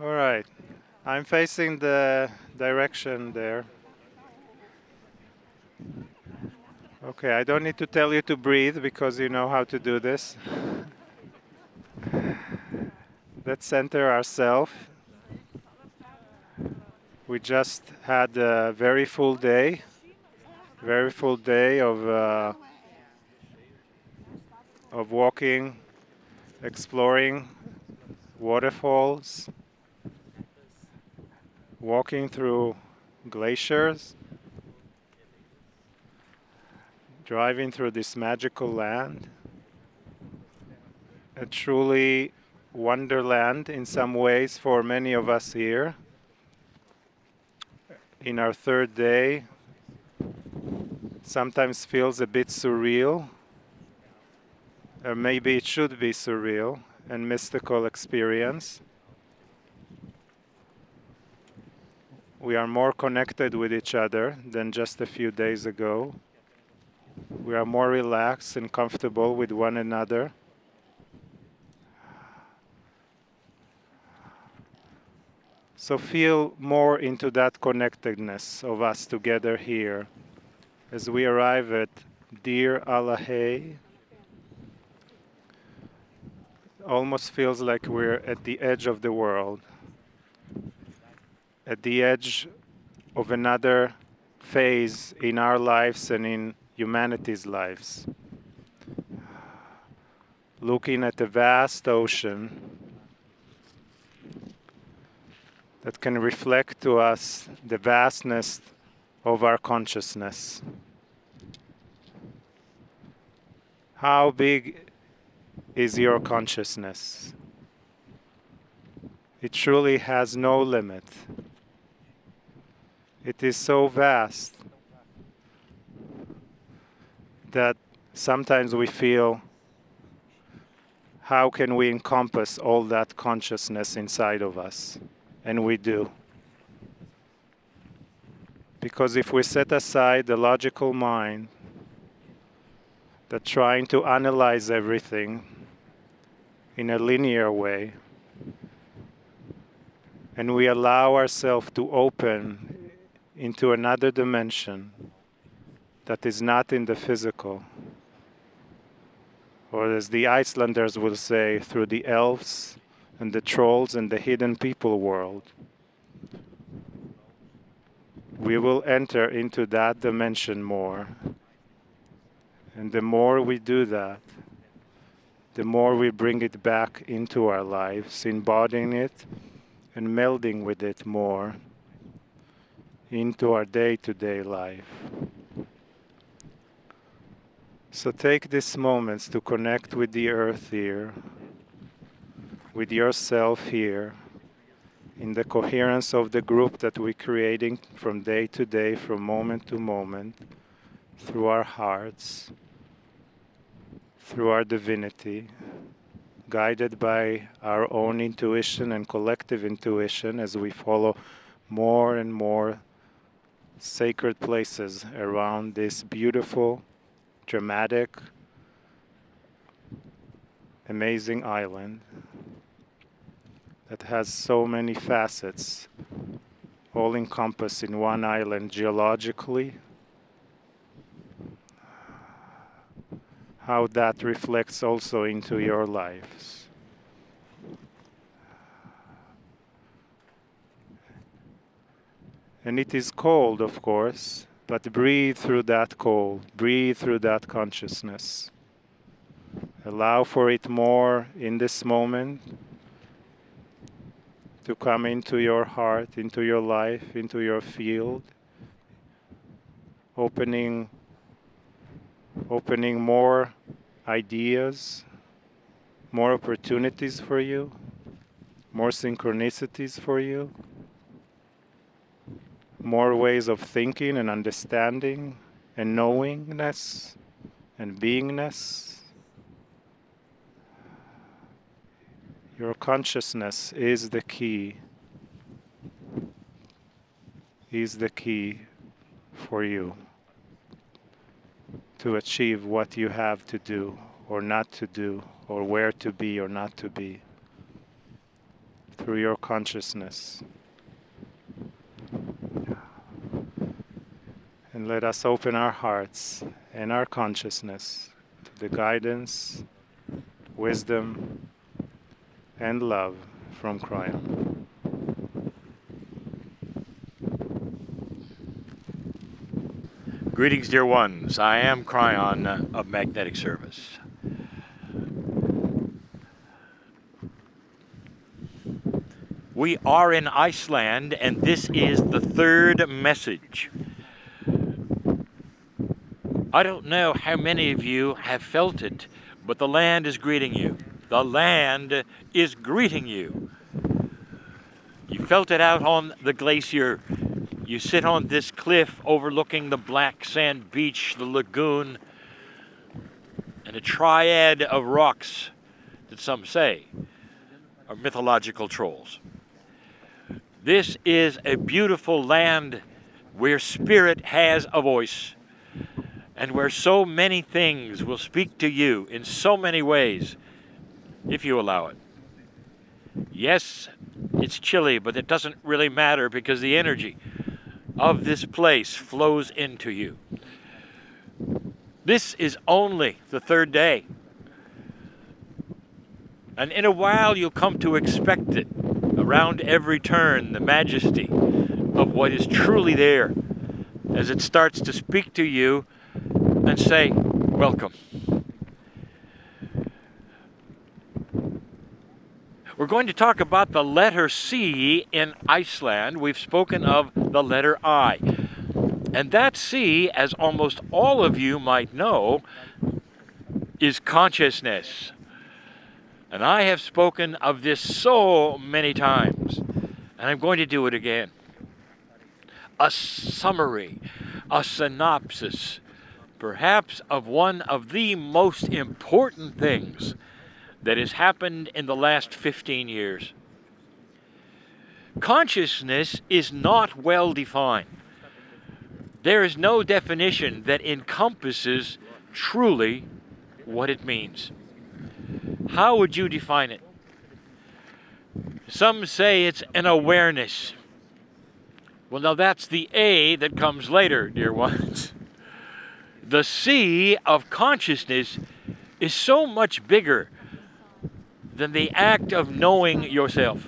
All right. I'm facing the direction there. Okay, I don't need to tell you to breathe because you know how to do this. Let's center ourselves. We just had a very full day of walking, exploring waterfalls, walking through glaciers, driving through this magical land. A truly wonderland in some ways for many of us here. In our third day, sometimes feels a bit surreal, or maybe it should be surreal and mystical experience. We are more connected with each other than just a few days ago. We are more relaxed and comfortable with one another. So feel more into that connectedness of us together here as we arrive at Deir Alahei. Almost feels like we're at the edge of the world, at the edge of another phase in our lives and in humanity's lives. Looking at the vast ocean that can reflect to us the vastness of our consciousness. How big is your consciousness? It truly has no limit. It is so vast that sometimes we feel, how can we encompass all that consciousness inside of us? And we do. Because if we set aside the logical mind that's trying to analyze everything in a linear way, and we allow ourselves to open into another dimension that is not in the physical, or as the Icelanders will say, through the elves and the trolls and the hidden people world, we will enter into that dimension more. And the more we do that, the more we bring it back into our lives, embodying it and melding with it more into our day-to-day life. So take these moments to connect with the earth here, with yourself here, in the coherence of the group that we're creating from day to day, from moment to moment, through our hearts, through our divinity, guided by our own intuition and collective intuition as we follow more and more sacred places around this beautiful, dramatic, amazing island that has so many facets, all encompassed in one island geologically. How that reflects also into your lives. And it is cold, of course, but breathe through that cold, breathe through that consciousness. Allow for it more in this moment to come into your heart, into your life, into your field, opening more ideas, more opportunities for you, more synchronicities for you, more ways of thinking and understanding and knowingness and beingness. Your consciousness is the key for you to achieve what you have to do or not to do, or where to be or not to be. through your consciousness. And let us open our hearts and our consciousness to the guidance, wisdom, and love from Kryon. Greetings, dear ones. I am Kryon of Magnetic Service. We are in Iceland, and this is the third message. I don't know how many of you have felt it, but the land is greeting you. The land is greeting you. You felt it out on the glacier. You sit on this cliff overlooking the black sand beach, the lagoon, and a triad of rocks that some say are mythological trolls. This is a beautiful land where spirit has a voice, and where so many things will speak to you in so many ways, if you allow it. Yes, it's chilly, but it doesn't really matter because the energy of this place flows into you. This is only the third day. And in a while you'll come to expect it. Around every turn, the majesty of what is truly there as it starts to speak to you and say, welcome. We're going to talk about the letter C in Iceland. We've spoken of the letter I. And that C, as almost all of you might know, is consciousness. And I have spoken of this so many times, and I'm going to do it again. A summary, a synopsis, perhaps of one of the most important things that has happened in the last 15 years. Consciousness is not well defined. There is no definition that encompasses truly what it means. How would you define it? Some say it's an awareness. Well, now that's the A that comes later, dear ones. The C of consciousness is so much bigger than the act of knowing yourself.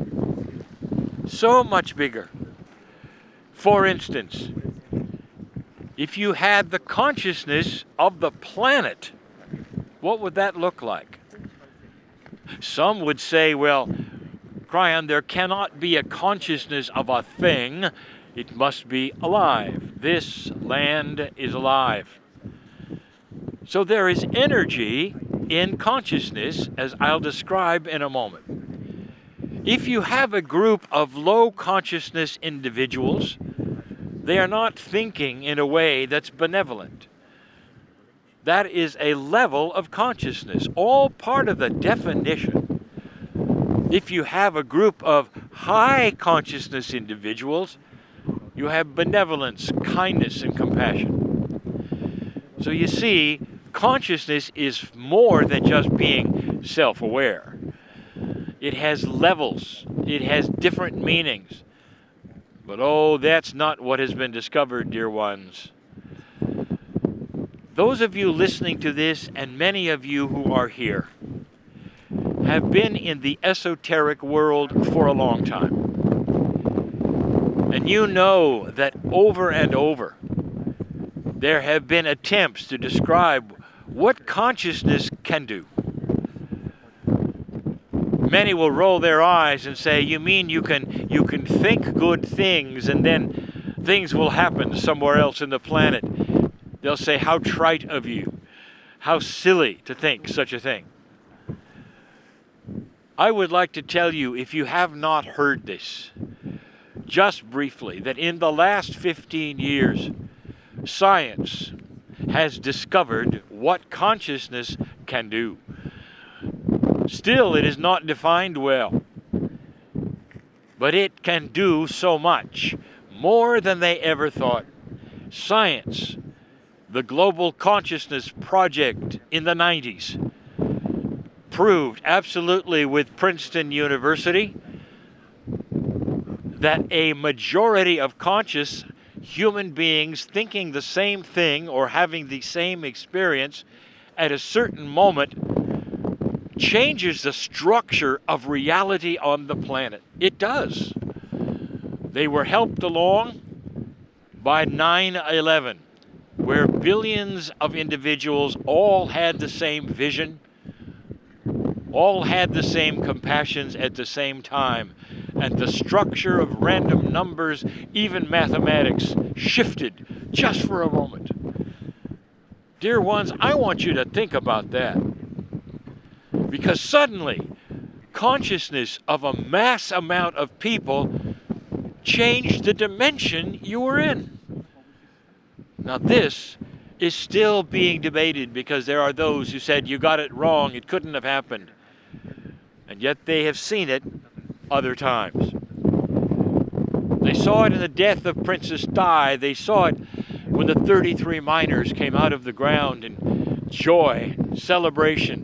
So much bigger. For instance, if you had the consciousness of the planet, what would that look like? Some would say, well, Kryon, there cannot be a consciousness of a thing. It must be alive. This land is alive. So there is energy in consciousness, as I'll describe in a moment. If you have a group of low consciousness individuals, they are not thinking in a way that's benevolent. That is a level of consciousness, all part of the definition. If you have a group of high consciousness individuals, you have benevolence, kindness, and compassion. So you see, consciousness is more than just being self-aware. It has levels. It has different meanings. But oh, that's not what has been discovered, dear ones. Those of you listening to this, and many of you who are here, have been in the esoteric world for a long time. And you know that over and over, there have been attempts to describe what consciousness can do. Many will roll their eyes and say, you mean you can think good things and then things will happen somewhere else in the planet? They'll say, how trite of you. How silly to think such a thing. I would like to tell you, if you have not heard this, just briefly, that in the last 15 years, science has discovered what consciousness can do. Still, it is not defined well, but it can do so much, more than they ever thought. Science, the Global Consciousness Project in the 90s, proved absolutely with Princeton University that a majority of conscious human beings thinking the same thing or having the same experience at a certain moment changes the structure of reality on the planet. It does. They were helped along by 9/11, where billions of individuals all had the same vision, all had the same compassions at the same time, and the structure of random numbers, even mathematics, shifted just for a moment. Dear ones, I want you to think about that. Because suddenly, consciousness of a mass amount of people changed the dimension you were in. Now this is still being debated because there are those who said, you got it wrong, it couldn't have happened. And yet they have seen it other times. They saw it in the death of Princess Di. They saw it when the 33 miners came out of the ground in joy, celebration.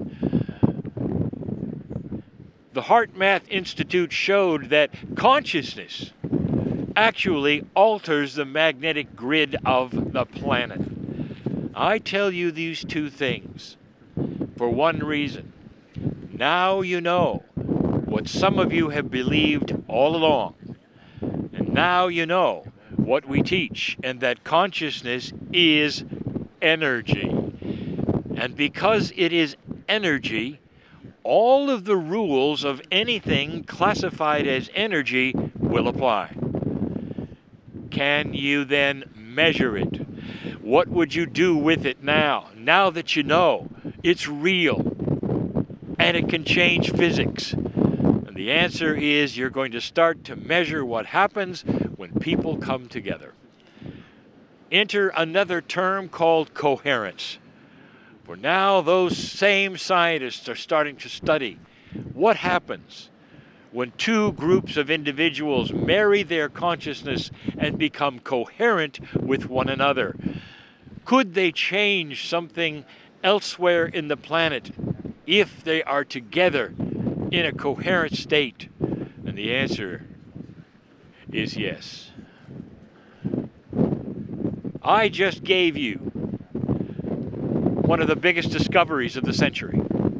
The HeartMath Institute showed that consciousness actually alters the magnetic grid of the planet. I tell you these two things for one reason. Now you know what some of you have believed all along. And now you know what we teach, and that consciousness is energy. And because it is energy, all of the rules of anything classified as energy will apply. Can you then measure it? What would you do with it now that you know it's real and it can change physics? And the answer is you're going to start to measure what happens when people come together. Enter another term called coherence. For now, those same scientists are starting to study what happens when two groups of individuals marry their consciousness and become coherent with one another. Could they change something elsewhere in the planet if they are together in a coherent state? And the answer is yes. I just gave you one of the biggest discoveries of the century.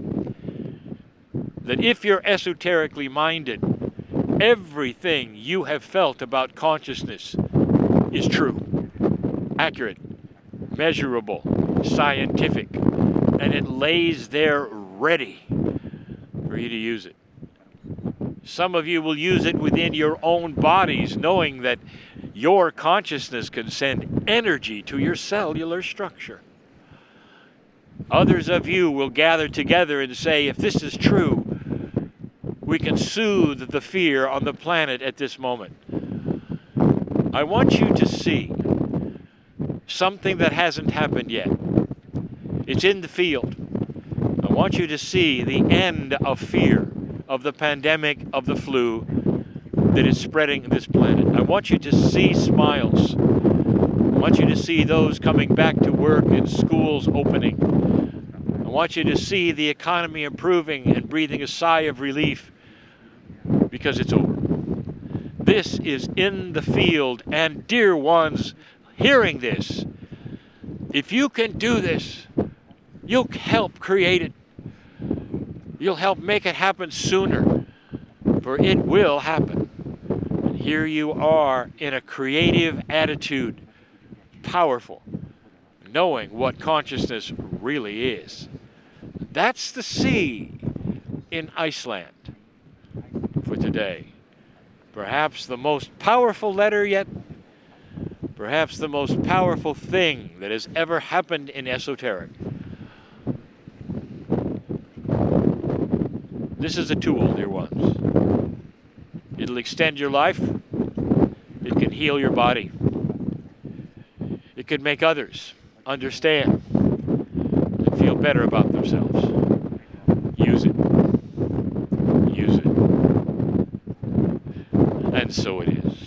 That if you're esoterically minded, everything you have felt about consciousness is true, accurate, measurable, scientific, and it lays there ready for you to use it. Some of you will use it within your own bodies, knowing that your consciousness can send energy to your cellular structure. Others of you will gather together and say, if this is true, we can soothe the fear on the planet at this moment. I want you to see something that hasn't happened yet. It's in the field. I want you to see the end of fear, of the pandemic, of the flu that is spreading this planet. I want you to see smiles. I want you to see those coming back to work and schools opening. I want you to see the economy improving and breathing a sigh of relief because it's over. This is in the field, and dear ones, hearing this, if you can do this, you'll help create it. You'll help make it happen sooner, for it will happen. And here you are in a creative attitude, powerful, knowing what consciousness really is. That's the sea in Iceland for today. Perhaps the most powerful letter yet, perhaps the most powerful thing that has ever happened in esoteric. This is a tool, dear ones. It'll extend your life. It can heal your body. It can make others understand and feel better about themselves. Use it. Use it. And so it is.